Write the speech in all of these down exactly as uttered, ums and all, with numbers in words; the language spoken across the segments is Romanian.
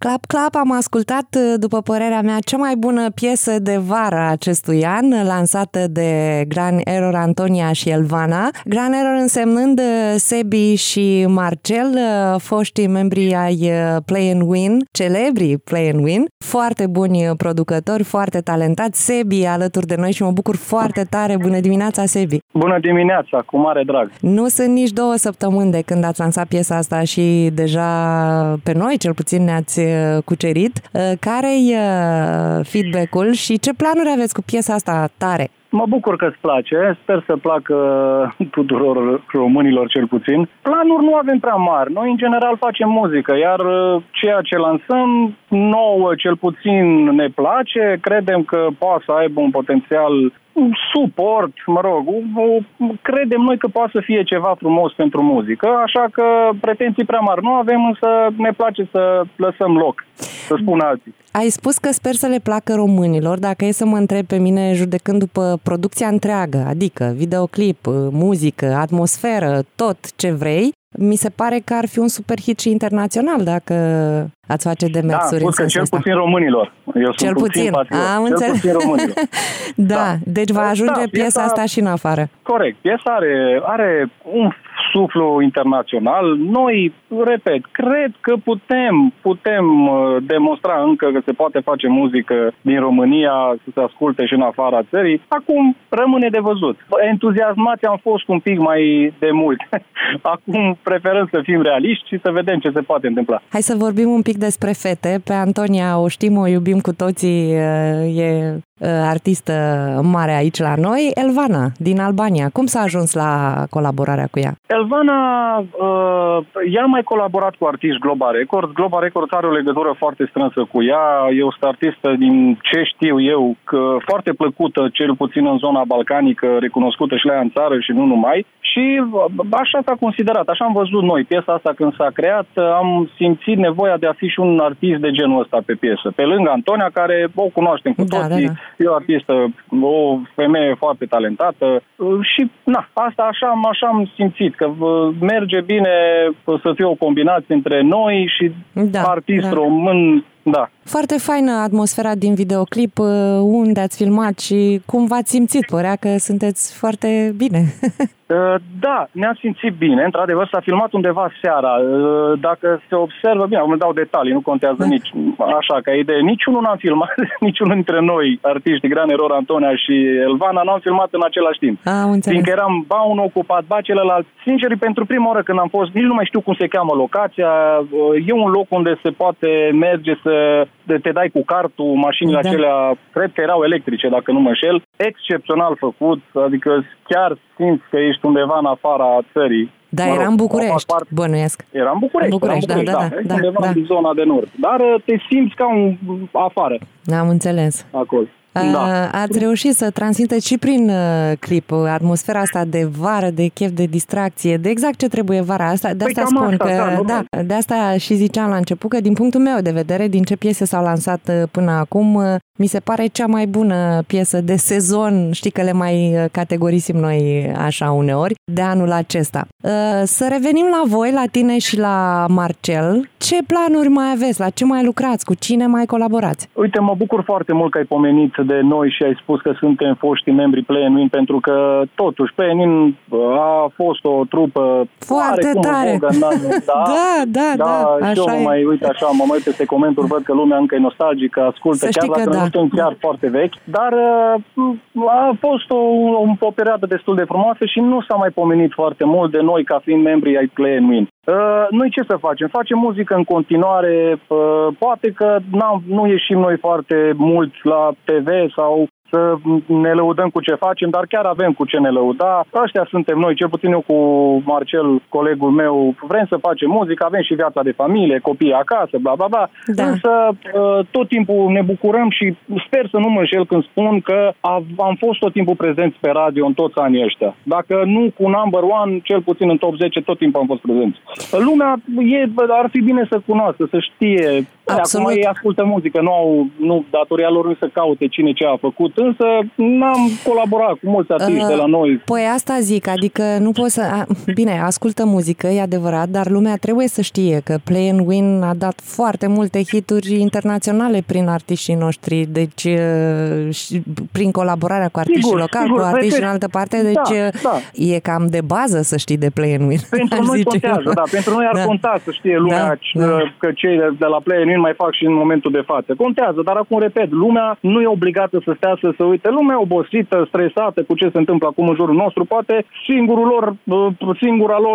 Clap, clap, am ascultat, după părerea mea, cea mai bună piesă de vară a acestui an, lansată de Grand Error, Antonia și Elvana. Grand Error însemnând Sebi și Marcel, foștii membri ai Play and Win, celebri Play and Win, foarte buni producători, foarte talentați. Sebi alături de noi și mă bucur foarte tare. Bună dimineața, Sebi! Bună dimineața, cu mare drag! Nu sunt nici două săptămâni de când ați lansat piesa asta și deja pe noi, cel puțin, ne-ați cucerit. Care-i feedback-ul și ce planuri aveți cu piesa asta tare? Mă bucur că îți place, sper să placă tuturor românilor cel puțin. Planuri nu avem prea mari, noi în general facem muzică, iar ceea ce lansăm nouă cel puțin ne place, credem că poate să aibă un potențial suport, mă rog, credem noi că poate să fie ceva frumos pentru muzică, așa că pretenții prea mari nu avem, însă ne place să lăsăm loc, să spun alții. Ai spus că sper să le placă românilor. Dacă e să mă întreb pe mine, judecând după producția întreagă, adică videoclip, muzică, atmosferă, tot ce vrei, mi se pare că ar fi un super hit și internațional dacă ați face demersuri. Da, am spus că cel puțin românilor. Eu cel sunt puțin, puțin am cel înțeles. puțin românilor. da, da, deci va ajunge da, piesa, piesa asta și în afară. Corect, piesa are, are un suflu internațional. Noi, repet, cred că putem, putem demonstra încă că se poate face muzică din România să se asculte și în afara țării. Acum rămâne de văzut. Entuziasmați am fost un pic mai de mult. Acum preferăm să fim realiști și să vedem ce se poate întâmpla. Hai să vorbim un pic despre fete. Pe Antonia o știm, o iubim cu toții, e artistă mare aici la noi. Elvana, din Albania. Cum s-a ajuns la colaborarea cu ea? Elvana, uh, ea a mai colaborat cu artiști Global Records. Global Records are o legătură foarte strânsă cu ea. E o artistă, din ce știu eu, că foarte plăcută, cel puțin în zona balcanică, recunoscută și la ea în țară și nu numai. Și așa s-a considerat, așa am văzut noi. Piesa asta când s-a creat, am simțit nevoia de a fi și un artist de genul ăsta pe piesă. Pe lângă Antonia, care o cunoaștem cu da, toții, da, da. e o artistă, o femeie foarte talentată și na, asta așa, așa am simțit, că merge bine să fie o combinație între noi și da, artist da. român. Da. Foarte faină atmosfera din videoclip, unde ați filmat și cum v-ați simțit? Părea că sunteți foarte bine. Da, ne-am simțit bine. Într-adevăr, s-a filmat undeva seara. Dacă se observă, bine, nu dau detalii, nu contează nici așa ca idee. Niciunul n-am filmat, niciunul dintre noi, artiști, Grand Error, Antonia și Elvana, n-am filmat în același timp. Fiindcă eram ba unul ocupat, ba celălalt. Sincer, pentru prima oară când am fost, nici nu mai știu cum se cheamă locația. E un loc unde se poate merge să te dai cu cartul, mașinile da. acelea, cred că erau electrice, dacă nu mă înșel. Excepțional făcut, adică chiar simți că ești undeva în afara țării. Da, mă rog, era în București, part... bănuiesc. Era în București, în București, era în București, da, da, da. da, undeva da. în zona de nord. Dar te simți ca un afară. Am înțeles. Acolo. Da. Ați reușit să transmiteți și prin clip atmosfera asta de vară, de chef, de distracție, de exact ce trebuie vara asta. De asta păi spun asta, că, da, da, de asta și ziceam la început că din punctul meu de vedere, din ce piese s-au lansat până acum, mi se pare cea mai bună piesă de sezon, știi că le mai categorisim noi așa uneori, de anul acesta. Să revenim la voi, la tine și la Marcel. Ce planuri mai aveți? La ce mai lucrați? Cu cine mai colaborați? Uite, mă bucur foarte mult că ai pomenit de noi și ai spus că suntem foștii membri Play and Win, pentru că totuși Play and Win a fost o trupă foarte tare. Vogă, da, da, da, da, da, și eu mă mai uit așa, mă mai uit peste comentarii, văd că lumea încă e nostalgică, ascultă, să chiar dacă da. nu suntem chiar foarte vechi, dar a fost o, o, o perioadă destul de frumoasă și nu s-a mai pomenit foarte mult de noi ca fiind membri ai Play and Win. Uh, noi ce să facem? Facem muzică în continuare, uh, poate că n-am, nu ieșim noi foarte mult la T V sau să ne lăudăm cu ce facem, dar chiar avem cu ce ne lăuda. Ăștia suntem noi, cel puțin eu cu Marcel, colegul meu, vrem să facem muzică, avem și viața de familie, copii acasă, bla bla bla, da. Însă tot timpul ne bucurăm și sper să nu mă înșel când spun că am fost tot timpul prezenți pe radio în toți anii ăștia. Dacă nu cu number one, cel puțin în top zece, tot timpul am fost prezenți. Lumea e, ar fi bine să cunoască, să știe. Absolut. Acum ei ascultă muzică, nu au, nu, datoria lor nu să caute cine ce a făcut, însă n-am colaborat cu mulți artiști uh, de la noi. Păi asta zic, adică nu poți să... A, bine, ascultă muzică, e adevărat, dar lumea trebuie să știe că Play and Win a dat foarte multe hituri internaționale prin artiștii noștri, deci prin colaborarea cu artiștii locali, cu artiști în altă parte, deci da, da. E cam de bază să știi de Play and Win. Pentru noi contează, da, pentru noi ar da. conta să știe lumea da, da. că cei de la Play and Win mai fac și în momentul de față. Contează, dar acum repet, lumea nu e obligată să stea să se uite, lumea obosită, stresată cu ce se întâmplă acum în jurul nostru, poate singurul lor, singura lor,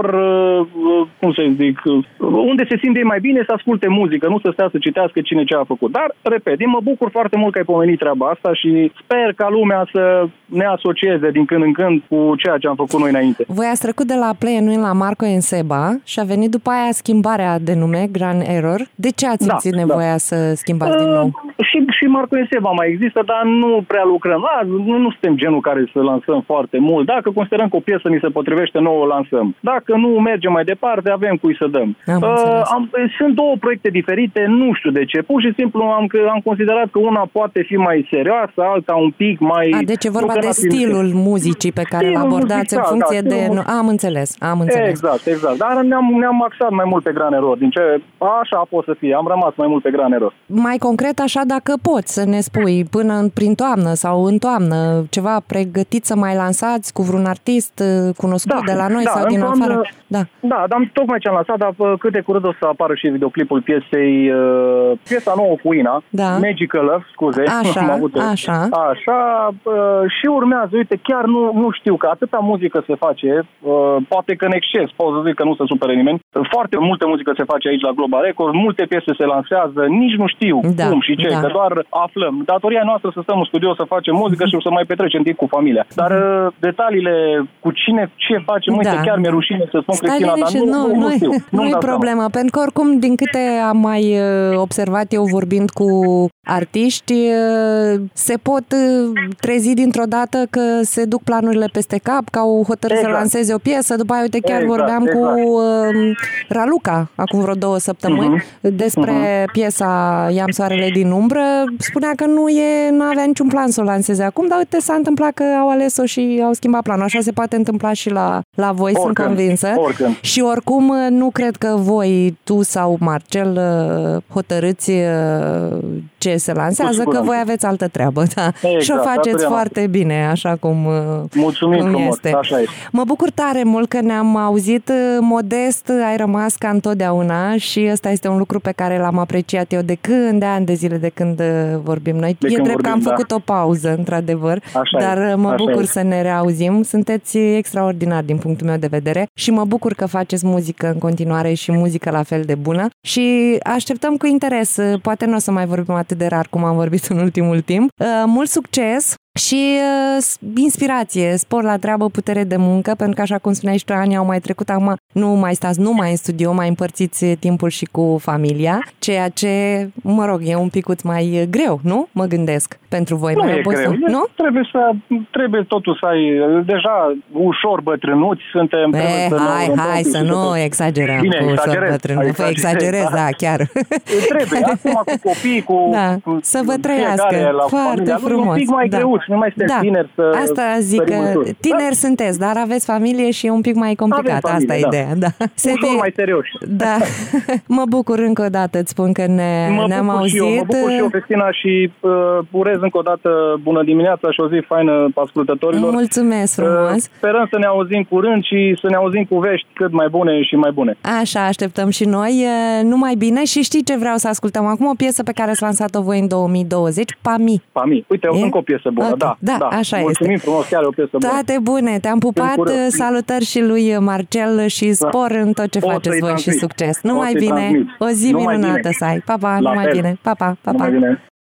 cum să zic, unde se simte mai bine să asculte muzică, nu să stea să citească cine ce a făcut. Dar, repet, mă bucur foarte mult că ai pomenit treaba asta și sper ca lumea să ne asocieze din când în când cu ceea ce am făcut noi înainte. Voi ați trecut de la Play and Win la Marco and Seba și a venit după aia schimbarea de nume, Grand Error. De ce ați simțit da, nevoia da. să schimbați uh, din nou? Și, și Marco and Seba mai există, dar nu prea lucrăm. A, nu, nu suntem genul care să lansăm foarte mult. Dacă considerăm că o piesă ni se potrivește nouă, o lansăm. Dacă nu mergem mai departe, avem cui să dăm. Am uh, am, sunt două proiecte diferite, nu știu de ce. Pur și simplu am, am considerat că una poate fi mai serioasă, alta un pic mai... A, deci e vorba de stilul muzicii pe care îl abordați în funcție da, de... Nu, am înțeles, am înțeles. Exact, exact. Dar ne-am, ne-am axat mai mult pe Grand Error. Din ce așa pot să fie. Am rămas mai mult pe Grand Error. Mai concret așa, dacă poți să ne spui până în, prin toamnă sau în toamnă, ceva pregătit să mai lansați cu vreun artist cunoscut da, de la noi da, sau din toamnă, afară? Da, da, dar tocmai ce am lansat, dar cât de curând o să apară și videoclipul piesei, uh, piesa nouă cu Ina, da. Magical Love, scuze. Așa, am avut așa. Așa, uh, și urmează, uite, chiar nu, nu știu că atâta muzică se face, uh, poate că în exces, pot să zic că nu se supere nimeni, foarte multă muzică se face aici la Global Records, multe piese se lansează, nici nu știu da, cum și ce, da. Că doar aflăm. Datoria noastră să stăm în studio să facem muzică și să mai petrecem timp cu familia. Dar uh, detaliile cu cine, ce facem, da. Uite, chiar mi-e rușine să spun Cristina, dar nu, nu, nu, nu știu. Nu e problemă, pentru că oricum, din câte am mai observat eu vorbind cu artiști, se pot trezi dintr-o dată că se duc planurile peste cap, că au hotărât exact. Să lanseze o piesă, după aia, uite, chiar exact, vorbeam exact. cu uh, Raluca, acum vreo două săptămâni, uh-huh. despre uh-huh. piesa I-am soarele din umbră, spunea că nu e, nu avea niciun plan să o lanseze acum, dar uite, s-a întâmplat că au ales-o și au schimbat planul. Așa se poate întâmpla și la, la voi, oricând, sunt convinsă. Oricând. Și oricum, nu cred că voi, tu sau Marcel, hotărâți ce se lansează, că voi aveți altă treabă, da. Exact, și o faceți foarte bine, așa cum, mulțumim cum frumos, este. Așa este. Mă bucur tare mult că ne-am auzit modest, ai rămas ca întotdeauna și ăsta este un lucru pe care l-am apreciat eu de când, de ani de zile, de când vorbim noi. De e drept vorbim, că am da. făcut o pauză, într-adevăr, așa dar e, mă bucur e. să ne reauzim. Sunteți extraordinari din punctul meu de vedere și mă bucur că faceți muzică în continuare și muzică la fel de bună și așteptăm cu interes. Poate nu o să mai vorbim atât de rar cum am vorbit în ultimul timp. Mult succes! Și uh, inspirație, spor la treabă, putere de muncă, pentru că, așa cum spuneai și tu, anii au mai trecut, acum nu mai stați numai în studio, mai împărțiți timpul și cu familia, ceea ce, mă rog, e un picuț mai greu, nu? Mă gândesc, pentru voi. Nu mai e greu, nu? Trebuie, să, trebuie totul să ai, deja ușor bătrânuți suntem. E, trebuie să hai, nu, hai să nu exagerăm bine, cu ușor exagerez, bătrânuți. Păi exagerez, da, da chiar. Trebuie, acum cu copii, cu, da, cu să vă trăiască, foarte frumos. Un pic mai da. greu, nu mai sunteți da. tineri să... Asta zic că tineri da? sunteți, dar aveți familie și e un pic mai complicat. Familie, asta e da. ideea. Da. Ușor mai serioși. Da. Mă bucur încă o dată, îți spun că ne, mă ne-am auzit. Eu, mă bucur și eu, Cristina, și uh, urez încă o dată bună dimineața și o zi faină ascultătorilor. Mulțumesc frumos. Uh, sperăm să ne auzim curând și să ne auzim cu vești cât mai bune și mai bune. Așa, așteptăm și noi. Numai bine și știi ce vreau să ascultăm acum? O piesă pe care ați lansat-o voi în două mii douăzeci, Pami. Pami. Uite, e? încă o piesă bună, okay. da. Da, da. așa Mulțumim este. frumos, chiar e o piesă bună. Toate bune, te-am pupat, salutări și lui Marcel și spor da. în tot ce o faceți voi și succes. Numai bine, transmit. O zi numai minunată bine. Să ai. Pa, pa, numai bine. Pa, pa, pa, pa.